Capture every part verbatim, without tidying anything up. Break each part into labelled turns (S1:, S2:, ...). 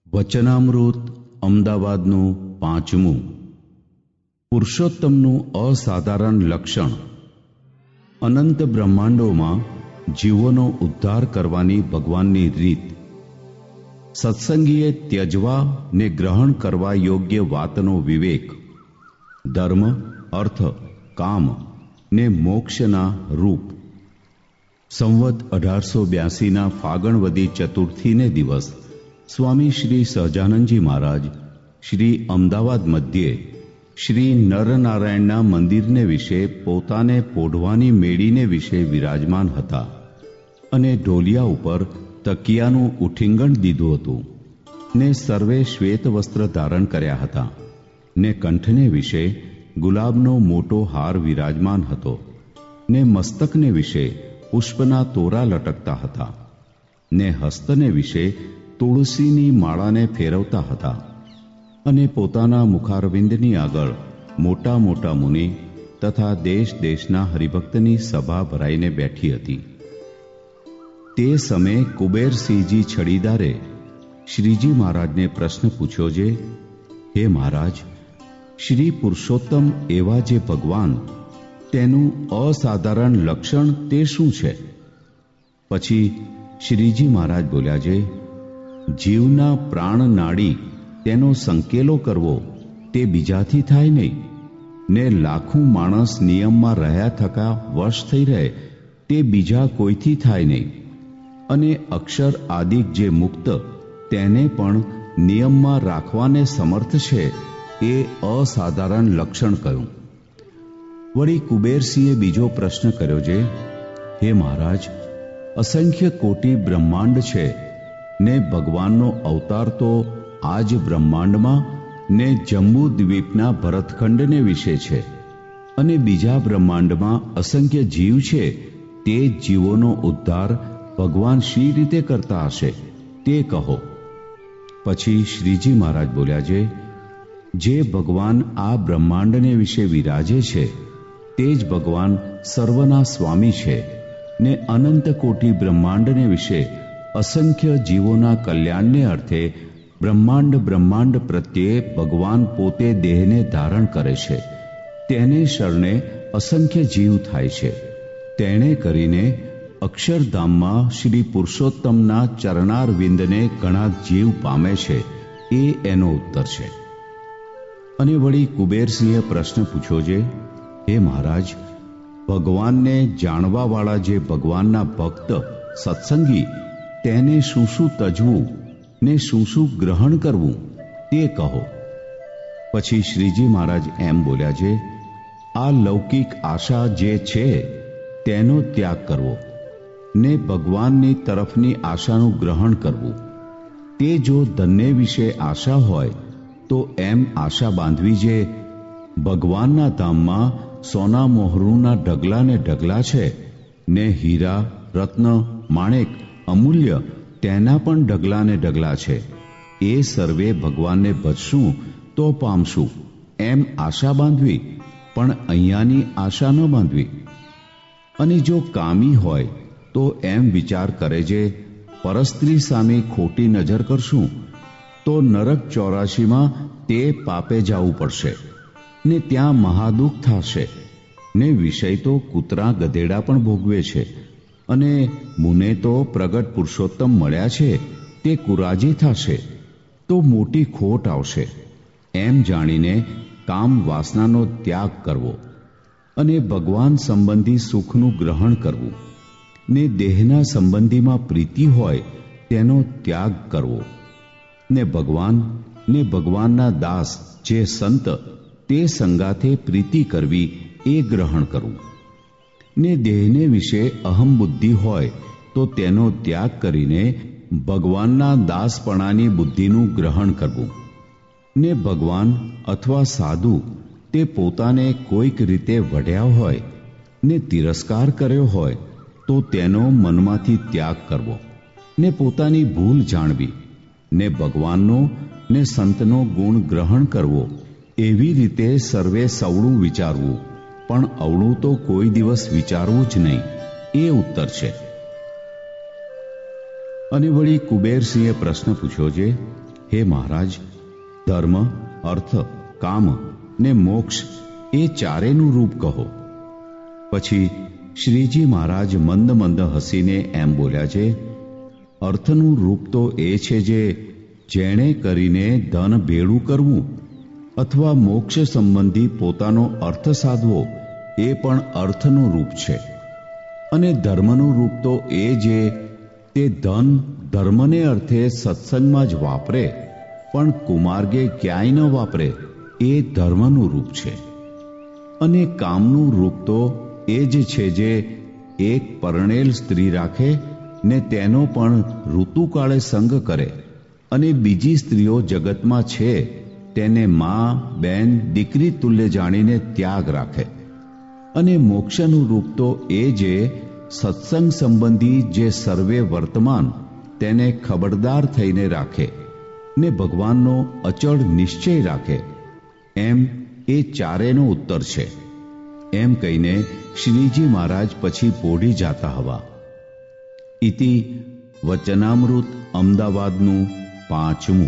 S1: વચનામૃત અમદાવાદનું પાંચમું. પુરુષોત્તમનું અસાધારણ લક્ષણ. અનંત બ્રહ્માંડોમાં જીવોનો ઉદ્ધાર કરવાની ભગવાનની રીત. સત્સંગીએ ત્યજવા ને ગ્રહણ કરવા યોગ્ય વાતનો વિવેક. ધર્મ, અર્થ, કામ ને મોક્ષના રૂપ. સંવત અઢારસો બ્યાસીના ફાગણવદી ચતુર્થીને દિવસ સ્વામી શ્રી સહજાનંદજી મહારાજ શ્રી અમદાવાદ મધ્યે શ્રી નરનારાયણના મંદિરને વિશે પોતાને પોઢવાની મેળીને વિશે વિરાજમાન હતા અને ઢોલિયા ઉપર તકિયાનું ઉઠીંગણ દીધું હતું ને સર્વે શ્વેત વસ્ત્ર ધારણ કર્યા હતા ને કંઠને વિશે ગુલાબનો મોટો હાર વિરાજમાન હતો ને મસ્તકને વિશે પુષ્પના તોરા લટકતા હતા ને હસ્તને વિશે તુલસીની માળાને ફેરવતા હતા અને પોતાના મુખારવિંદની આગળ મોટા મોટા મુનિ તથા દેશ દેશના હરિભક્તની સભા ભરાઈને બેઠી હતી. તે સમયે કુબેરસિંહજી છડીદારે શ્રીજી મહારાજને પ્રશ્ન પૂછ્યો છે, હે મહારાજ, શ્રી પુરુષોત્તમ એવા જે ભગવાન, તેનું અસાધારણ લક્ષણ તે શું છે? પછી શ્રીજી મહારાજ બોલ્યા છે, જીવના પ્રાણ નાડી તેનો સંકેલો કરવો તે બીજાથી થાય નહીં ને લાખું માણસ નિયમમાં રહ્યા થકા વશ થઈ રહે તે બીજા કોઈથી થાય નહીં અને અક્ષર આદિક જે મુક્ત તેને પણ નિયમમાં રાખવાને સમર્થ છે એ અસાધારણ લક્ષણ કહ્યું. વળી કુબેરસિંહે બીજો પ્રશ્ન કર્યો છે, હે મહારાજ, અસંખ્ય કોટી બ્રહ્માંડ છે ને ભગવાનનો અવતાર તો આ જ બ્રહ્માંડમાં ને જમ્બુ દ્વીપના ભરતખંડને વિશે છે અને બીજા બ્રહ્માંડમાં અસંખ્ય જીવ છે. તે જીવોનો ઉદ્ધાર ભગવાન શી રીતે કરતા હશે તે કહો. પછી શ્રીજી મહારાજ બોલ્યા છે, જે ભગવાન આ બ્રહ્માંડને વિશે વિરાજે છે તે જ ભગવાન સર્વના સ્વામી છે ને અનંત કોટી બ્રહ્માંડને વિશે અસંખ્ય જીવોના કલ્યાણને અર્થે બ્રહ્માંડ બ્રહ્માંડ પ્રત્યે ભગવાન પોતે દેહને ધારણ કરે છે. તેને શરણે અસંખ્ય જીવ થાય છે. તેણે કરીને અક્ષરધામમાં શ્રી પુરુષોત્તમના ચરણારવિંદને ઘણા જીવ પામે છે. એ એનો ઉત્તર છે. અને વળી કુબેરસિંહે પ્રશ્ન પૂછ્યો છે, હે મહારાજ, ભગવાનને જાણવાવાળા જે ભગવાનના ભક્ત સત્સંગી તેને શું શું તજવું ને શું શું ગ્રહણ કરવું તે કહો. પછી શ્રીજી મહારાજ એમ બોલ્યા છે, આ લૌકિક આશા જે છે તેનો ત્યાગ કરવો ને ભગવાનની તરફની આશાનું ગ્રહણ કરવું. તે જો ધનને વિશે આશા હોય તો એમ આશા બાંધવી જે ભગવાનના ધામમાં સોના મોહરુના ઢગલા ને ઢગલા છે ને હીરા રત્ન માણેક અમૂલ્ય તેના પણ ઢગલા ને ઢગલા છે. એ સર્વે ભગવાનને ભજશું તો પામશું એમ આશા બાંધવી, પણ અહીંયાની આશા ન બાંધવી. અને જો કામી હોય તો એમ વિચાર કરે છે, પરસ્ત્રી સામે ખોટી નજર કરશું તો નરક ચોરાશીમાં તે પાપે જવું પડશે ને ત્યાં મહાદુઃખ થશે ને વિષય તો કૂતરા ગધેડા પણ ભોગવે છે અને મુને તો પ્રગટ પુરુષોત્તમ મળ્યા છે તે કુરાજી થશે તો મોટી ખોટ આવશે. એમ જાણીને કામ વાસનાનો ત્યાગ કરવો અને ભગવાન સંબંધી સુખનું ગ્રહણ કરવું ને દેહના સંબંધીમાં પ્રીતિ હોય તેનો ત્યાગ કરવો ને ભગવાન ને ભગવાનના દાસ જે સંત તે સંગાથે પ્રીતિ કરવી એ ગ્રહણ કરવું ને દેહને વિશે અહમ બુદ્ધિ હોય તો તેનો ત્યાગ કરીને ભગવાનના દાસપણાની બુદ્ધિનું ગ્રહણ કરવું ને ભગવાન અથવા સાધુ તે પોતાને કોઈક રીતે વઢ્યા હોય ને તિરસ્કાર કર્યો હોય તો તેનો મનમાંથી ત્યાગ કરવો ને પોતાની ભૂલ જાણવી ને ભગવાનનો ને સંતનો ગુણ ગ્રહણ કરવો. એવી રીતે સર્વે સવળું વિચારવું, પણ અવળું તો કોઈ દિવસ વિચારવું જ નહીં. એ ઉત્તર છે. અને વળી કુબેરસિંહે પ્રશ્ન પૂછ્યો છે, હે મહારાજ, ધર્મ, અર્થ, કામ ને મોક્ષ એ ચારેનું રૂપ કહો. પછી શ્રીજી મહારાજ મંદ મંદ હસીને એમ બોલ્યા છે, અર્થનું રૂપ તો એ છે જે જેણે કરીને ધન ભેળું કરવું અથવા મોક્ષ સંબંધી પોતાનો અર્થ સાધવો એ પણ અર્થનું રૂપ છે. અને ધર્મનું રૂપ તો એ જે તે ધન ધર્મને અર્થે સત્સંગમાં જ વાપરે, પણ કુમાર્ગે ક્યાંય ન વાપરે, એ ધર્મનું રૂપ છે. અને કામનું રૂપ તો એ જ છે જે એક પરણેલ સ્ત્રી રાખે ને તેનો પણ ઋતુકાળે સંગ કરે, અને બીજી સ્ત્રીઓ જગતમાં છે તેને મા, બેન, દીકરી તુલ્ય જાણીને ત્યાગ રાખે. અને મોક્ષનું રૂપ તો એ જે સત્સંગ સંબંધી જે સર્વે વર્તમાન તેને ખબરદાર થઈને રાખે ને ભગવાનનો અચળ નિશ્ચય રાખે. એમ એ ચારેનો ઉત્તર છે. એમ કહીને શ્રીજી મહારાજ પછી પોઢી જાતા હવા. ઇતિ વચનામૃત અમદાવાદનું પાંચમું.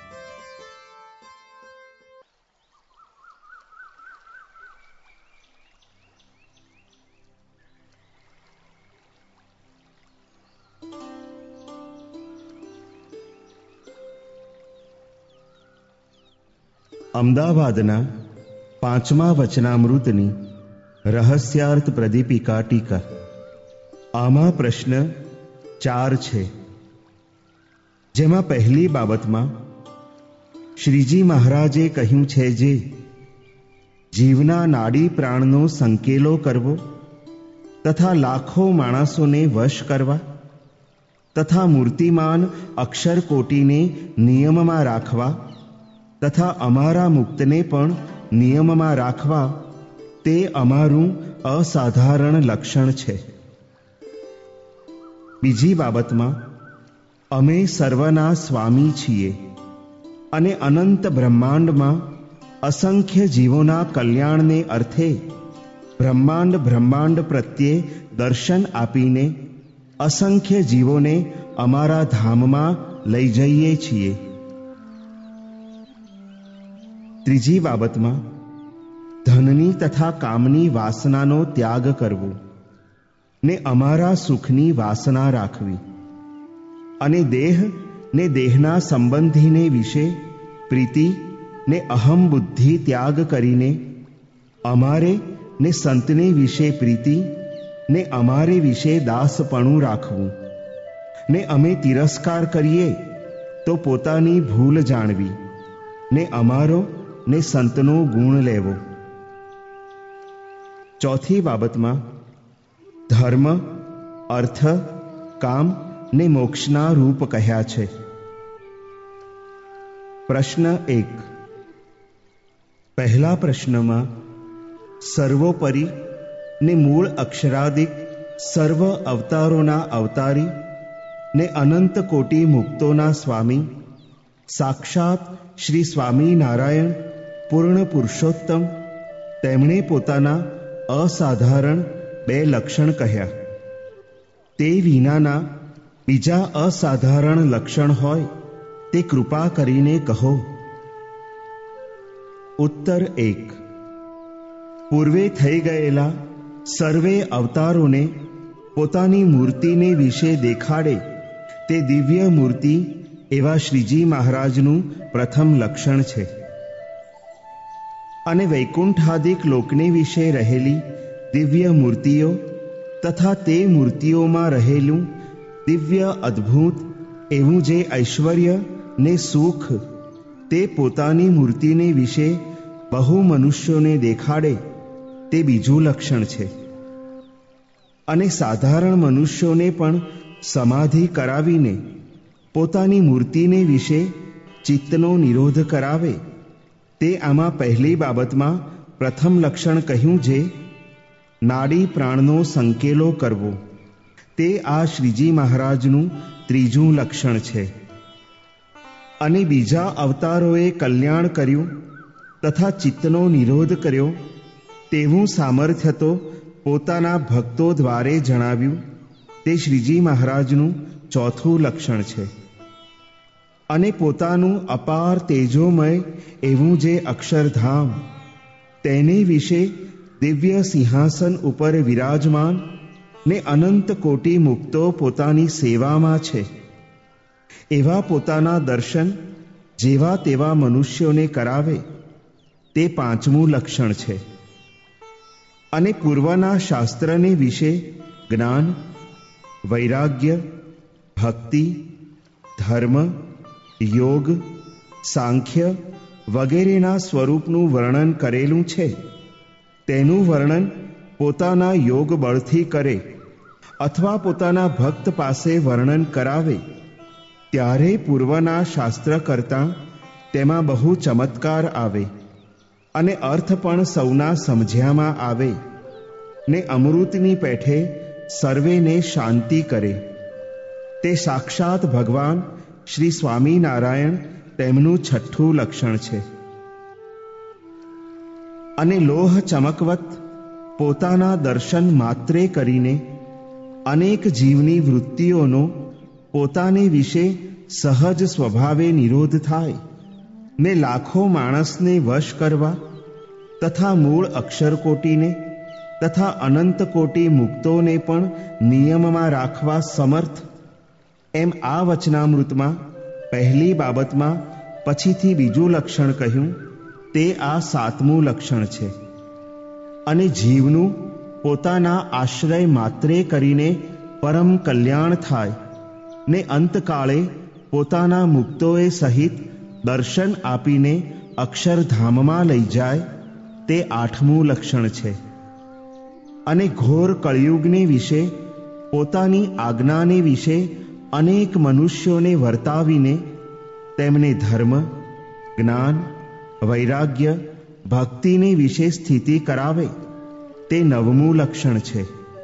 S2: અમદાવાદના પાંચમા વચનામૃતની રહસ્યાર્થ પ્રદીપિકા ટીકા. આમાં પ્રશ્ન ચાર છે, જેમાં પહેલી બાબતમાં શ્રીજી મહારાજે કહ્યું છે જે જીવના નાડી પ્રાણનો સંકેલો કરવો તથા લાખો માણસોને વશ કરવા તથા મૂર્તિમાન અક્ષરકોટીને નિયમમાં રાખવા તથા અમારા મુક્તને પણ નિયમમાં રાખવા તે અમારું અસાધારણ લક્ષણ છે. બીજી બાબતમાં અમે સર્વના સ્વામી છીએ અને અનંત બ્રહ્માંડમાં અસંખ્ય જીવોના કલ્યાણને અર્થે બ્રહ્માંડ બ્રહ્માંડ પ્રત્યે દર્શન આપીને અસંખ્ય જીવોને અમારા ધામમાં લઈ જઈએ છીએ. ત્રીજી બાબતમાં ધનની તથા કામની વાસનાનો ત્યાગ કરવો ને અમારા સુખની વાસના રાખવી અને દેહ ને દેહના સંબંધીને વિશે પ્રીતિ ને અહમ બુદ્ધિ ત્યાગ કરીને અમારે ને સંતને વિશે પ્રીતિ ને અમારે વિશે દાસપણું રાખવું ને અમે તિરસ્કાર કરીએ તો પોતાની ભૂલ જાણવી ને અમારો ને સંતનો ગુણ લેવો. ચોથી બાબતમાં ધર્મ, અર્થ, કામ ને મોક્ષના રૂપ કહ્યા છે. પ્રશ્ન એક. પહેલા પ્રશ્નમાં સર્વોપરી ને મૂળ અક્ષરાદિક સર્વ અવતારોના અવતારી ને અનંત કોટી મુક્તોના સ્વામી સાક્ષાત શ્રી સ્વામિનારાયણ પૂર્ણ પુરુષોત્તમ તેમણે પોતાના અસાધારણ બે લક્ષણ કહ્યા. તે વિનાના બીજા અસાધારણ લક્ષણ હોય તે કૃપા કરીને કહો. ઉત્તર એક. પૂર્વે થઈ ગયેલા સર્વે અવતારોને પોતાની મૂર્તિને વિશે દેખાડે તે દિવ્ય મૂર્તિ એવા શ્રીજી મહારાજનું પ્રથમ લક્ષણ છે. અને વૈકુંઠાદિક લોકને વિશે રહેલી દિવ્ય મૂર્તિઓ તથા તે મૂર્તિઓમાં રહેલું દિવ્ય અદ્ભુત એવું જે ઐશ્વર્ય ને સુખ તે પોતાની મૂર્તિને વિશે બહુ મનુષ્યોને દેખાડે તે બીજું લક્ષણ છે. અને સાધારણ મનુષ્યોને પણ સમાધિ કરાવીને પોતાની મૂર્તિને વિશે ચિત્તનો નિરોધ કરાવે તે આમાં પહેલી બાબતમાં પ્રથમ લક્ષણ કહ્યું જે નાડી પ્રાણનો સંકેલો કરવો તે આ શ્રીજી મહારાજનું ત્રીજું લક્ષણ છે. અને બીજા અવતારોએ કલ્યાણ કર્યું તથા ચિત્તનો નિરોધ કર્યો તેવું સામર્થ્ય તો પોતાના ભક્તો દ્વારે જણાવ્યું તે શ્રીજી મહારાજનું ચોથું લક્ષણ છે. અને પોતાનું અપાર તેજોમય એવું જે અક્ષરધામ, તેને વિશે દિવ્ય સિંહાસન ઉપર વિરાજમાન ને અનંત કોટી મુક્તો પોતાની સેવામાં છે, એવા પોતાના દર્શન જેવા તેવા મનુષ્યોને કરાવે તે પાંચમું લક્ષણ છે. અને પૂર્વના શાસ્ત્રને વિશે જ્ઞાન, વૈરાગ્ય, ભક્તિ, ધર્મ, યોગ, સાંખ્ય વગેરેના સ્વરૂપનું વર્ણન કરેલું છે, તેનું વર્ણન પોતાના યોગ બળથી કરે અથવા પોતાના ભક્ત પાસે વર્ણન કરાવે ત્યારે પૂર્વના શાસ્ત્ર કરતાં તેમાં બહુ ચમત્કાર આવે અને અર્થ પણ સૌના સમજ્યામાં આવે ને અમૃતની પેઠે સર્વેને શાંતિ કરે. તે સાક્ષાત ભગવાન શ્રી સ્વામિનારાયણ તેમનું છઠ્ઠું લક્ષણ છે. અને લોહ ચમકવત પોતાના દર્શન માત્રે કરીને અનેક જીવની વૃત્તિઓનો પોતાને વિશે સહજ સ્વભાવે નિરોધ થાય ને લાખો માણસને વશ કરવા તથા મૂળ અક્ષરકોટીને તથા અનંત કોટી મુક્તોને પણ નિયમમાં રાખવા સમર્થ, એમ આ વચનામૃતમાં પહેલી બાબતમાં પછીથી બીજું લક્ષણ કહ્યું તે આ સાતમું લક્ષણ છે. અને જીવનું પોતાના આશ્રય માત્રે કરીને પરમ કલ્યાણ થાય ને અંતકાળે પોતાના મુક્તોએ સહિત દર્શન આપીને અક્ષરધામમાં લઈ જાય તે આઠમું લક્ષણ છે. અને ઘોર કળિયુગને વિશે પોતાની આજ્ઞાને વિશે અનેક મનુષ્યોને વર્તાવીને તેમને ધર્મ, જ્ઞાન, વૈરાગ્ય, ભક્તિને વિશે સ્થિતિ કરાવે તે નવમું લક્ષણ છે.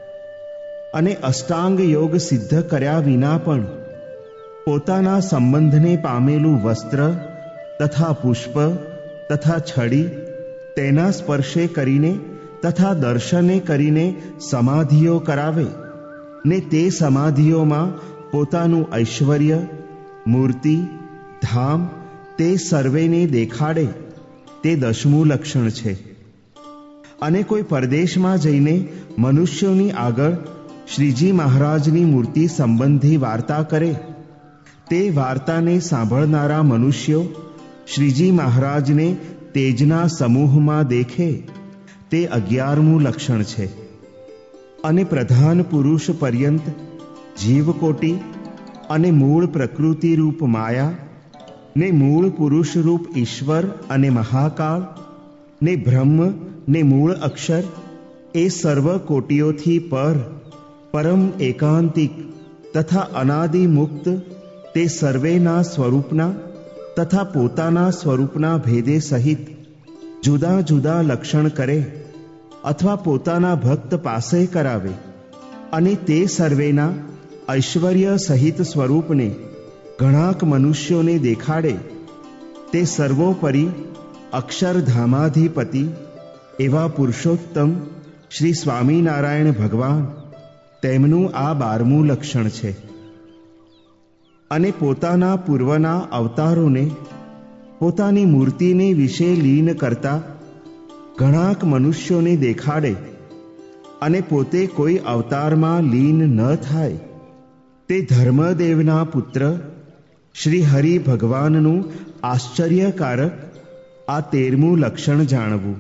S2: અને અષ્ટાંગ યોગ સિદ્ધ કર્યા વિના પણ પોતાના સંબંધને પામેલું વસ્ત્ર તથા પુષ્પ તથા છડી તેના સ્પર્શે કરીને તથા દર્શને કરીને સમાધિઓ કરાવે ને તે સમાધિઓમાં પોતાનું ઐશ્વર્ય, મૂર્તિ, ધામ તે સર્વેને દેખાડે તે દસમું લક્ષણ છે. અને કોઈ પરદેશમાં જઈને મનુષ્યોની આગળ શ્રીજી મહારાજની મૂર્તિ સંબંધી વાર્તા કરે તે વાર્તાને સાંભળનારા મનુષ્યો શ્રીજી મહારાજને તેજના સમૂહમાં દેખે તે અગિયારમું લક્ષણ છે. અને પ્રધાન પુરુષ પર્યંત જીવકોટી અને મૂળ પ્રકૃતિ રૂપ માયા ને મૂળ પુરુષ રૂપ ઈશ્વર અને મહાકાળ ને બ્રહ્મ ને મૂળ અક્ષર એ સર્વ કોટીઓથી પર પરમ એકાંતિક તથા અનાદિ મુક્ત તે સર્વેના સ્વરૂપના તથા પોતાના સ્વરૂપના ભેદે સહિત જુદા જુદા લક્ષણ કરે અથવા પોતાના ભક્ત પાસે કરાવે અને તે સર્વેના ઐશ્વર્ય સહિત સ્વરૂપને ઘણાક મનુષ્યોને દેખાડે તે સર્વોપરી અક્ષરધામાધિપતિ એવા પુરુષોત્તમ શ્રી સ્વામિનારાયણ ભગવાન તેમનું આ બારમું લક્ષણ છે. અને પોતાના પૂર્વના અવતારોને પોતાની મૂર્તિને વિશે લીન કરતા ઘણાક મનુષ્યોને દેખાડે અને પોતે કોઈ અવતારમાં લીન ન થાય તે ધર્મદેવના પુત્ર શ્રી હરિ ભગવાનનું આશ્ચર્યકારક આ તેરમું લક્ષણ જાણવું.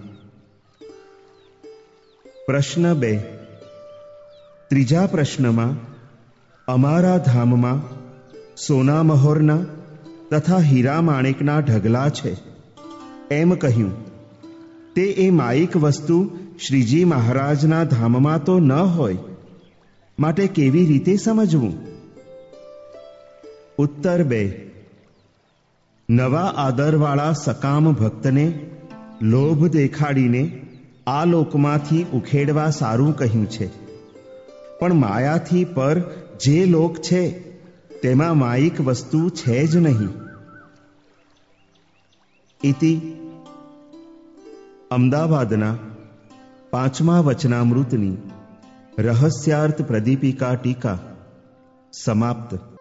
S2: પ્રશ્ન બે. ત્રીજા પ્રશ્નમાં અમારા ધામમાં સોના મહોરના તથા હીરા માણેકના ઢગલા છે એમ કહ્યું. તે એ માયિક વસ્તુ શ્રીજી મહારાજના ધામમાં તો ન હોય, માટે કેવી રીતે સમજવું? ઉત્તર બે. નવા આદરવાળા સકામ ભક્તને લોભ દેખાડીને આ લોકમાંથી ઉખેડવા સારું કહ્યું છે, પણ માયાથી પર જે લોક છે તેમાં માયિક વસ્તુ છે જ નહીં. ઇતિ અમદાવાદના પાંચમા વચનામૃતની રહસ્યાર્થ પ્રદીપિકા ટીકા સમાપ્ત.